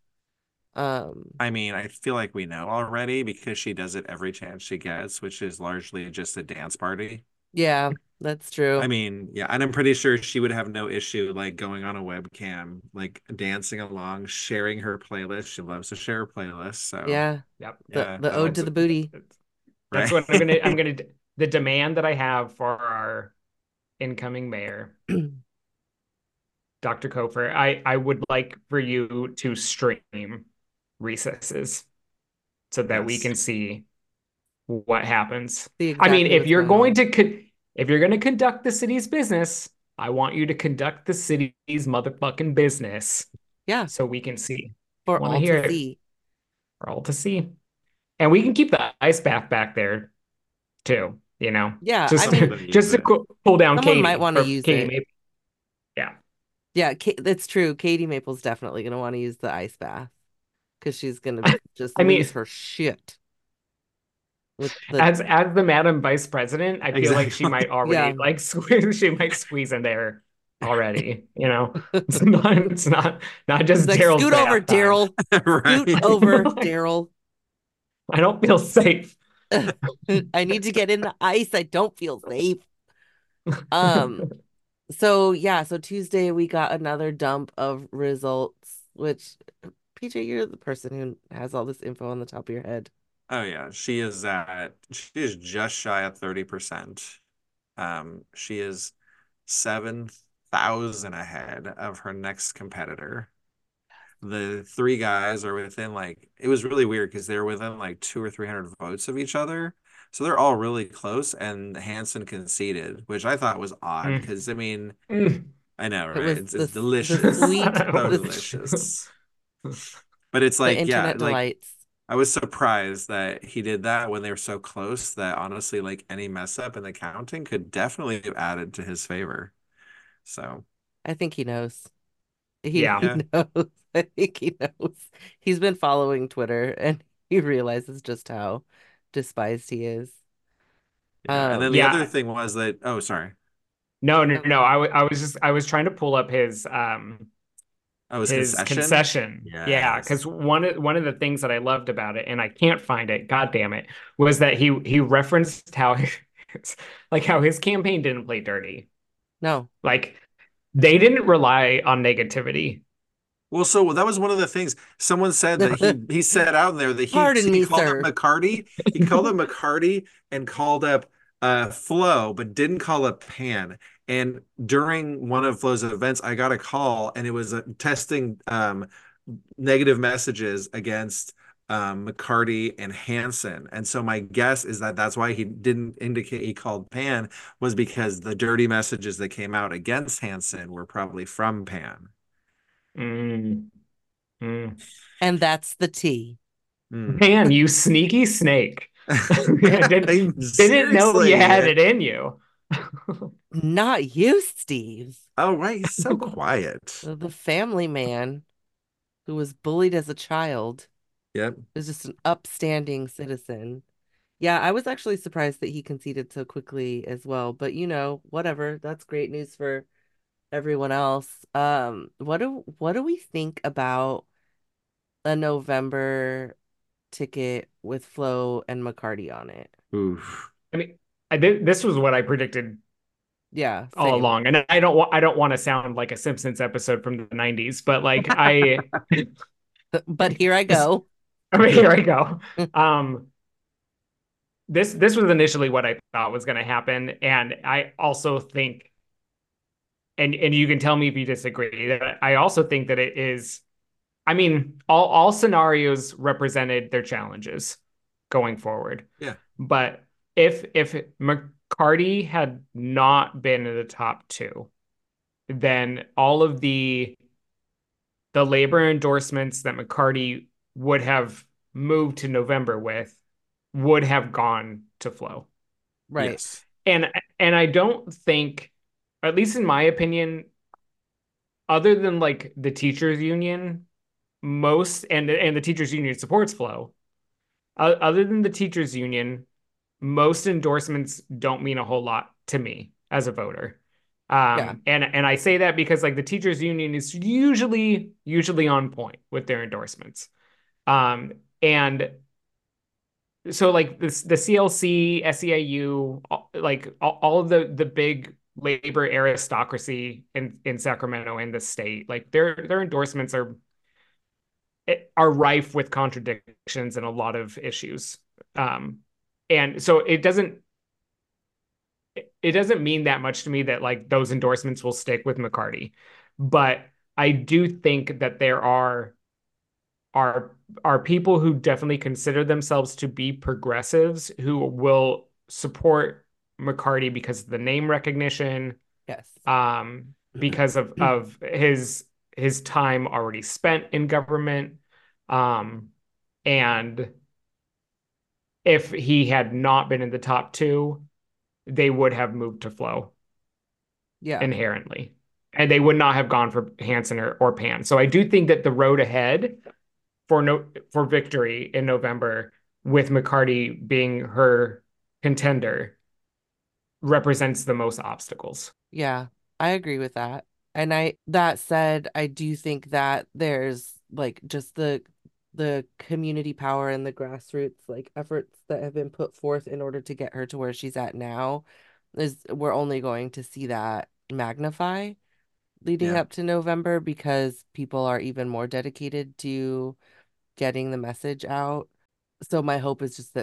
I mean, I feel like we know already because she does it every chance she gets, which is largely just a dance party. Yeah, that's true. I mean, yeah, and I'm pretty sure she would have no issue like going on a webcam, like dancing along, sharing her playlist. She loves to share her playlist. So yeah, yep, the ode to the booty. That's what I'm gonna the demand that I have for our incoming mayor, Dr. Kofer. I would like for you to stream recesses so that we can see what happens. I mean, if you're going to conduct the city's business, I want you to conduct the city's motherfucking business. Yeah. So we can see. For all to see. For all to see. And we can keep the ice bath back there too, you know? Yeah. Just to cool down Katie. Someone might want to use Katie it. Maple. Yeah. Yeah, that's true. Katie Maple's definitely going to want to use the ice bath. because she's gonna just I lose mean, her shit with the as the Madam Vice President, I feel like she Exactly. might already yeah. like squeeze, she might squeeze in there already, you know. It's not She's just like, Daryl's scoot over, bath time. Daryl. Scoot Right. over, Like, Daryl. I don't feel safe. I need to get in the ice. I don't feel safe. Um, so yeah, so Tuesday we got another dump of results, which PJ, you're the person who has all this info on the top of your head. Oh yeah, she is just shy of 30%. She is 7,000 ahead of her next competitor. The three guys are within like it was really weird because they're within like 200 or 300 votes of each other. So they're all really close, and Hanson conceded, which I thought was odd Mm. because I mean, Mm. I know, It right? was It's the delicious. sweet So the delicious. But it's the like, yeah, internet like delights. I was surprised that he did that when they were so close that honestly, like any mess up in the counting could definitely have added to his favor. So, I think he knows. He Yeah. yeah. knows. I think he knows. He's been following Twitter and he realizes just how despised he is. Yeah. And then the other Yeah. thing was that, oh, sorry. No, no, No, go no. ahead. I was trying to pull up Oh, his his concession? concession. Yeah, Yes. because one of the things that I loved about it, and I can't find it, god damn it, was that he referenced how like how his campaign didn't play dirty. No. Like they didn't rely on negativity. Well, so that was one of the things someone said that he said out there that Pardon he me, called up sir. McCarty. He called up McCarty and called up Flo, but didn't call up Pan. And during one of Flo's events, I got a call and it was testing negative messages against McCarty and Hanson. And so my guess is that that's why he didn't indicate he called Pan was because the dirty messages that came out against Hanson were probably from Pan. Mm, mm. And that's the tea. Hmm. Man, you sneaky snake. Didn't know you had Seriously. it in you. Not you, Steve. Oh, right. He's so quiet. The family man who was bullied as a child Yep. is just an upstanding citizen. Yeah, I was actually surprised that he conceded so quickly as well, but whatever. That's great news for everyone else. What do we think about a November ticket with Flo and McCarty on it? Oof. I mean, this was what I predicted Yeah, all same. along, and I don't want to sound like a Simpsons episode from the '90s, but like I, But here I this, go. I mean, here I go. Um, this was initially what I thought was going to happen, and I also think, and you can tell me if you disagree, that I also think that it is. I mean, all scenarios represented their challenges going forward. Yeah. But if McCarty had not been in the top two, then all of the labor endorsements that McCarty would have moved to November with would have gone to Flo. Right. Yes. And and I don't think, at least in my opinion, other than like the teachers union, most and the teachers union supports Flo. Other than the teachers union, most endorsements don't mean a whole lot to me as a voter. Yeah. And I say that because like the teachers union is usually on point with their endorsements. And so like this the CLC, SEIU, like all of the big labor aristocracy in Sacramento and the state, like their endorsements are rife with contradictions and a lot of issues. Um, and so it doesn't mean that much to me that like those endorsements will stick with McCarty. But I do think that there are are people who definitely consider themselves to be progressives who will support McCarty because of the name recognition, Yes. because of his time already spent in government, and if he had not been in the top two, they would have moved to Flo Yeah. inherently, and they would not have gone for Hanson or Pan. So I do think that the road ahead for victory in November, with McCarty being her contender, represents the most obstacles. Yeah, I agree with that. And that said, I do think that there's like just the community power and the grassroots like efforts that have been put forth in order to get her to where she's at now is we're only going to see that magnify leading Yeah. up to November because people are even more dedicated to getting the message out. So my hope is just that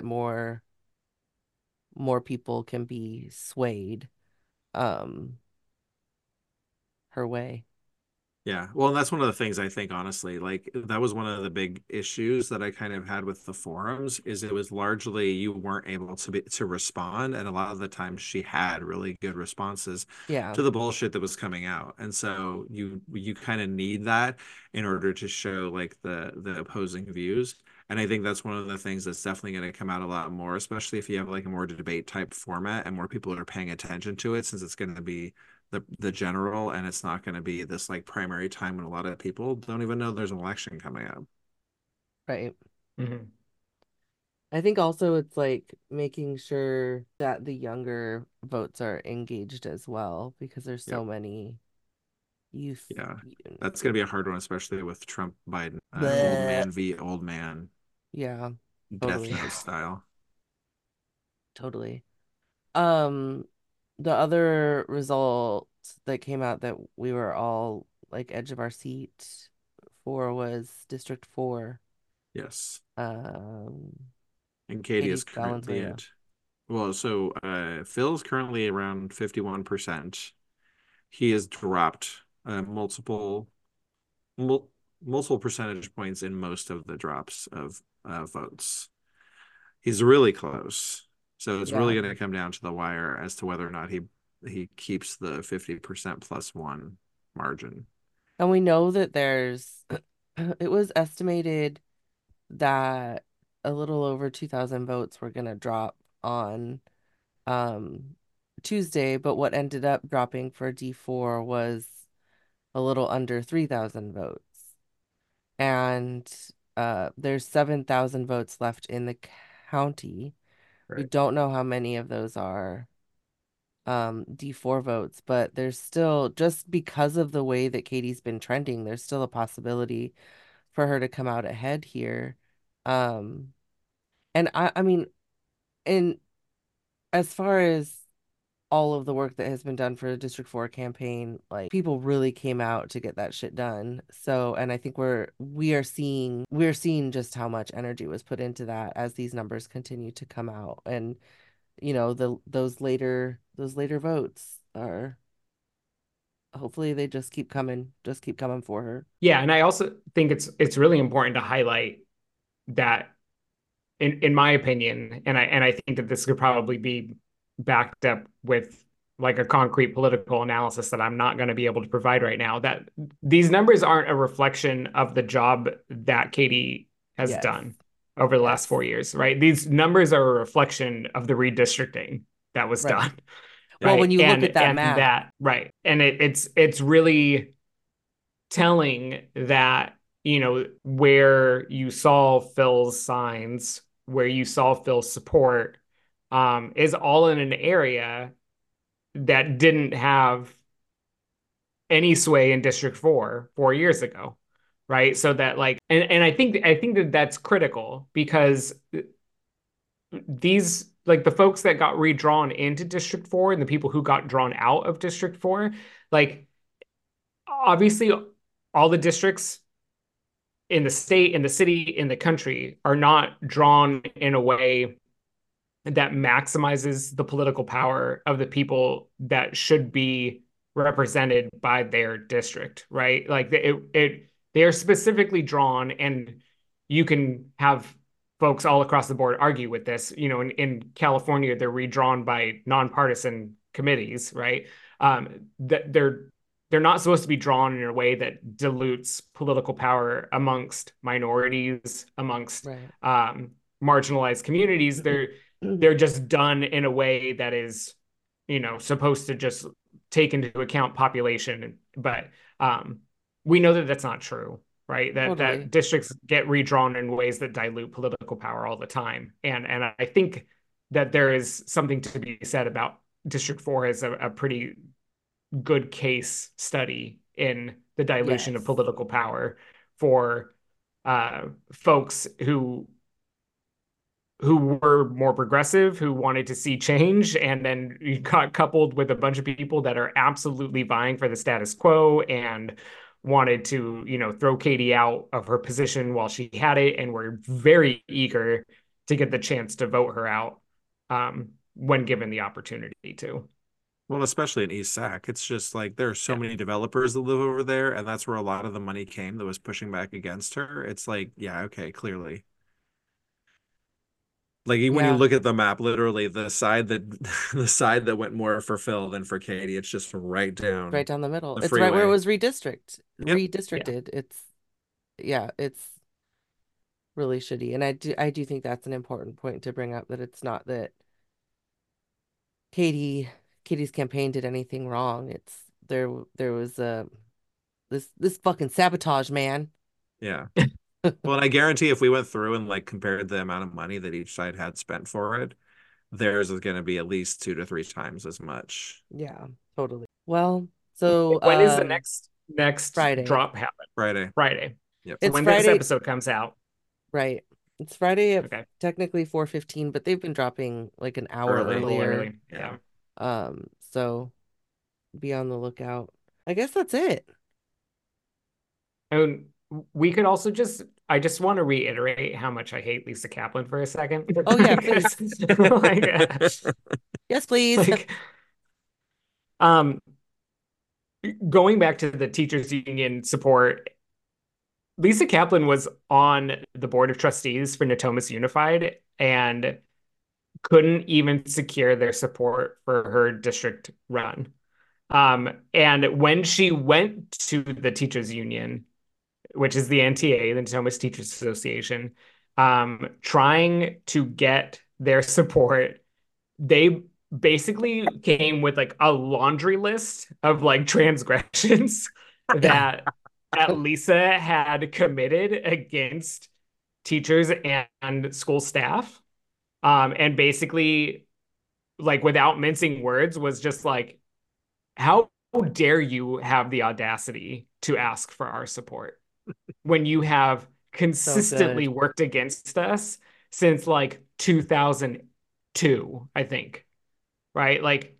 more people can be swayed um her way. Yeah. Well, and that's one of the things I think, honestly, like that was one of the big issues that I kind of had with the forums is it was largely you weren't able to respond. And a lot of the times she had really good responses Yeah, to the bullshit that was coming out. And so you kind of need that in order to show like the opposing views. And I think that's one of the things that's definitely going to come out a lot more, especially if you have like a more debate type format and more people are paying attention to it, since it's going to be the general, and it's not going to be this like primary time when a lot of people don't even know there's an election coming up. right. Mm-hmm. I think also it's like making sure that the younger votes are engaged as well because there's Yep. so many youth. Yeah. That's going to be a hard one, especially with Trump Biden, old Bleh. man v old man, Yeah, Death totally. Note style. Totally. Um, the other result that came out that we were all like edge of our seat for was District 4. Yes. Um, And Katie Katie is currently Valenzuela. at, well, so Phil's currently around 51%. He has dropped mul multiple percentage points in most of the drops of votes. He's really close. So it's really Yeah. going to come down to the wire as to whether or not he keeps the 50% plus one margin. And we know that there's, it was estimated that a little over 2,000 votes were going to drop on um, Tuesday, but what ended up dropping for D4 was a little under 3,000 votes. And there's 7,000 votes left in the county. We Right. don't know how many of those are D4 votes, but there's still, just because of the way that Katie's been trending, there's still a possibility for her to come out ahead here. Um, and I mean, and as far as all of the work that has been done for the District 4 campaign, like people really came out to get that shit done. So, and I think we're seeing just how much energy was put into that as these numbers continue to come out. And those later votes are hopefully they just keep coming for her. Yeah, and I also think it's really important to highlight that in my opinion, and I think that this could probably be backed up with like a concrete political analysis that I'm not going to be able to provide right now, that these numbers aren't a reflection of the job that Katie has Yes. done over the last Yes. 4 years, right? These numbers are a reflection of the redistricting that was Right. done, Well, right? when you look at that And map, that, right. And it's really telling that, you know, where you saw Phil's signs, where you saw Phil's support, is all in an area that didn't have any sway in District 4 years ago. Right. So that like, and I think that that's critical because these like the folks that got redrawn into District 4 and the people who got drawn out of District 4, like obviously all the districts in the state, in the city, in the country are not drawn in a way that maximizes the political power of the people that should be represented by their district, right? Like they are specifically drawn, and you can have folks all across the board argue with this. You know, in California, they're redrawn by nonpartisan committees, right? That they're not supposed to be drawn in a way that dilutes political power amongst minorities, amongst right. marginalized communities. They're just done in a way that is, you know, supposed to just take into account population. But we know that that's not true. right? That Totally. districts get redrawn in ways that dilute political power all the time. And I think that there is something to be said about District 4 as a pretty good case study in the dilution of Yes. political power for folks who were more progressive, who wanted to see change, and then you got coupled with a bunch of people that are absolutely vying for the status quo and wanted to, throw Katie out of her position while she had it, and were very eager to get the chance to vote her out when given the opportunity to. Well, especially in East Sac, it's just like there are so Yeah. many developers that live over there, and that's where a lot of the money came that was pushing back against her. It's like, yeah, okay, clearly. Like when you Yeah. look at the map, literally the side that the side that went more for Phil than for Katie, it's just right Right down down the middle. the It's right where it freeway. was Yep. Yeah. redistricted. It's really shitty. And I do think that's an important point to bring up, that it's not that Katie Katie's campaign did anything wrong. It's there was this fucking sabotage, man. Yeah. Well, and I guarantee if we went through and like compared the amount of money that each side had spent for it, theirs is going to be at least 2 to 3 times as much. Yeah, totally. Well, so When is the next Friday. drop happen? Friday. Friday. Yep. So It's when this Friday, episode comes out, right. It's Friday at okay, technically 4:15, but they've been dropping like an hour Early. a little earlier. early. Yeah. So be on the lookout. I guess that's it. And we could also I just want to reiterate how much I hate Lisa Kaplan for a second. Oh yeah, please. Yes, please. Like, um, going back to the teachers union support, Lisa Kaplan was on the board of trustees for Natomas Unified and couldn't even secure their support for her district run. And when she went to the teachers union, which is the NTA, the Natomas Teachers Association, trying to get their support, they basically came with like a laundry list of like transgressions that Lisa had committed against teachers and school staff. And basically, like without mincing words, was just like, how dare you have the audacity to ask for our support when you have So consistently good. worked against us since like 2002, I think, right? Like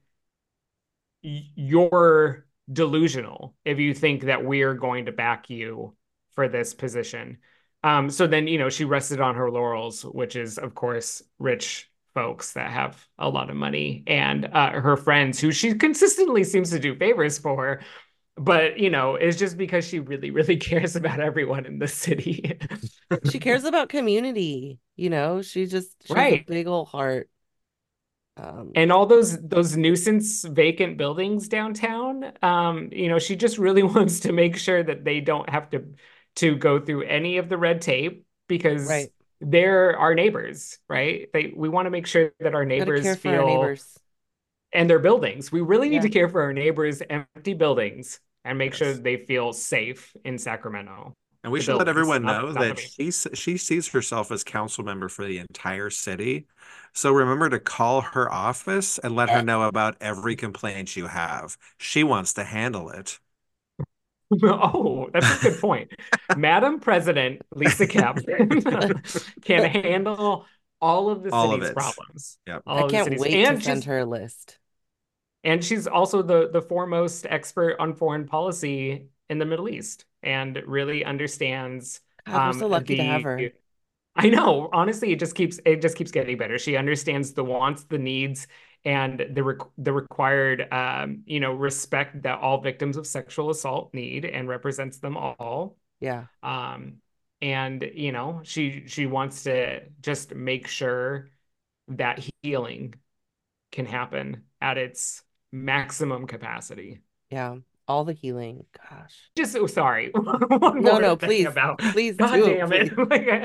you're delusional if you think that we're going to back you for this position. So then, she rested on her laurels, which is, of course, rich folks that have a lot of money and her friends who she consistently seems to do favors for. But, it's just because she really, really cares about everyone in the city. She cares about community, she has a Right. big old heart. Um, And all those nuisance vacant buildings downtown, she just really wants to make sure that they don't have to go through any of the red tape because right. they're our neighbors, right? We want to make sure that our Gotta neighbors care for our feel neighbors. and their buildings. We really need Yeah. to care for our neighbors' empty buildings and make sure Yes. they feel safe in Sacramento. And we The should let buildings, everyone know not the that me. she sees herself as council member for the entire city. So remember to call her office and let her know about every complaint you have. She wants to handle it. Oh, that's a good point. Madam President Lisa Kaplan can handle all of the All of city's it. problems. Yep. I All of the can't cities. wait to send her a list. And she's also the foremost expert on foreign policy in the Middle East and really understands God, we're so lucky to have the her. I know. Honestly, it just keeps getting better. She understands the wants, the needs, and the required respect that all victims of sexual assault need, and represents them all. Yeah. Um, and she wants to just make sure that healing can happen at its maximum capacity. Yeah. All the healing. Gosh. Just sorry, one No, more no, thing please. about Please God do. damn Please. it.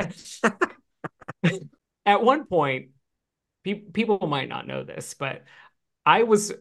At one point, people might not know this, but I was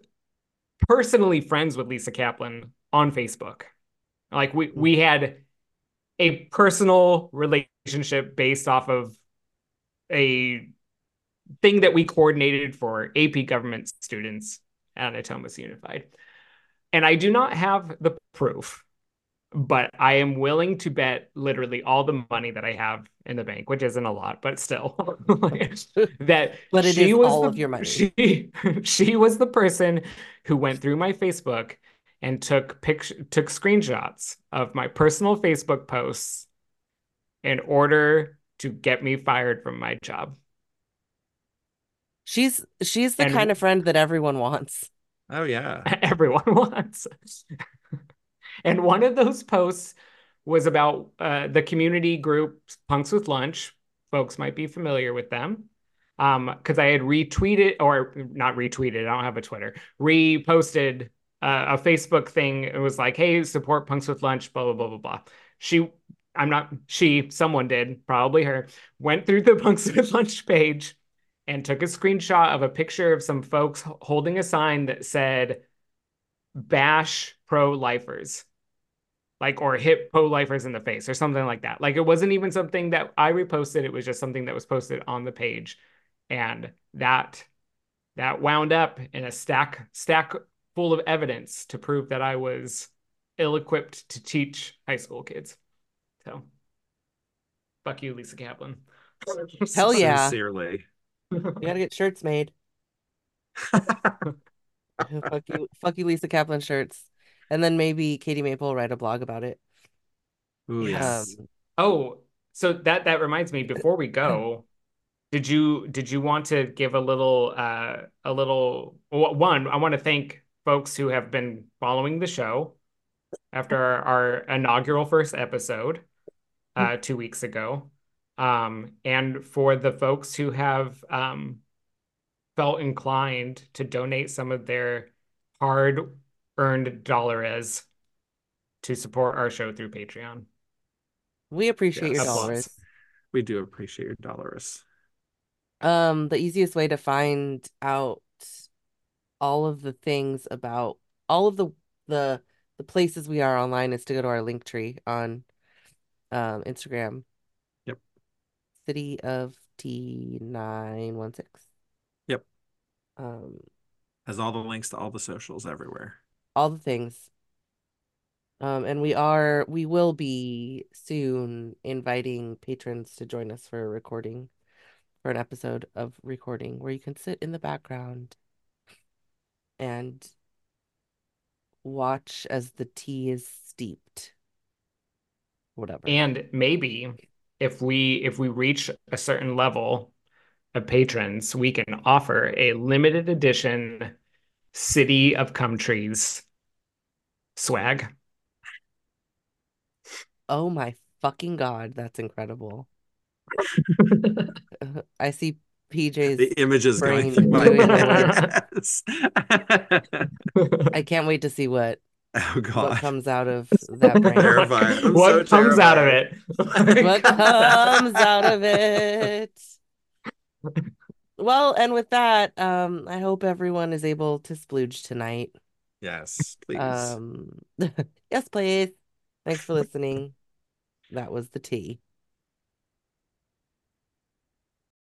personally friends with Lisa Kaplan on Facebook. Like we had a personal relationship based off of a thing that we coordinated for AP government students at Natomas Unified. And I do not have the proof, but I am willing to bet literally all the money that I have in the bank, which isn't a lot, but still, that But it she is was all the of your money. she was the person who went through my Facebook and took screenshots of my personal Facebook posts in order to get me fired from my job. She's the And kind of friend that everyone wants. Oh yeah. everyone wants. And one of those posts was about the community group Punks with Lunch. Folks might be familiar with them. Because I had retweeted, or not retweeted, I don't have a Twitter, reposted a Facebook thing. It was like, hey, support Punks with Lunch, blah, blah, blah, blah, blah. Someone did, probably her, went through the Punks with Lunch page and took a screenshot of a picture of some folks holding a sign that said, bash pro-lifers, like, or hit pro-lifers in the face or something like that. Like, it wasn't even something that I reposted. It was just something that was posted on the page. And that wound up in a stack full of evidence to prove that I was ill-equipped to teach high school kids. So, fuck you, Lisa Kaplan. Hell yeah. Sincerely. You gotta get shirts made. Fuck you, Lisa Kaplan shirts. And then maybe Katie Maple will write a blog about it. Ooh, Yes. yes. Oh, so that reminds me, before we go, did you want to give a little one, I want to thank folks who have been following the show after our inaugural first episode 2 weeks ago. And for the folks who have felt inclined to donate some of their hard-earned dollars to support our show through Patreon. We appreciate your Yes. dollars. We do appreciate your dollars. The easiest way to find out all of the things about all of the places we are online is to go to our link tree on Instagram. Yep. City of T916. Yep. Um, Has all the links to all the socials everywhere. all the things. And we will be soon inviting patrons to join us for an episode of recording where you can sit in the background and watch as the tea is steeped. Whatever. And maybe if we reach a certain level of patrons, we can offer a limited edition City of Cumtrees swag. Oh my fucking God, that's incredible. I see PJ's The images going brain through my doing head. Yes. I can't wait to see what Oh God. comes out of that brain. Terrified. I'm What so comes out of terrified. it? What comes out of it? Well, and with that, I hope everyone is able to splooge tonight. Yes, please. Yes, please. Thanks for listening. That was the tea.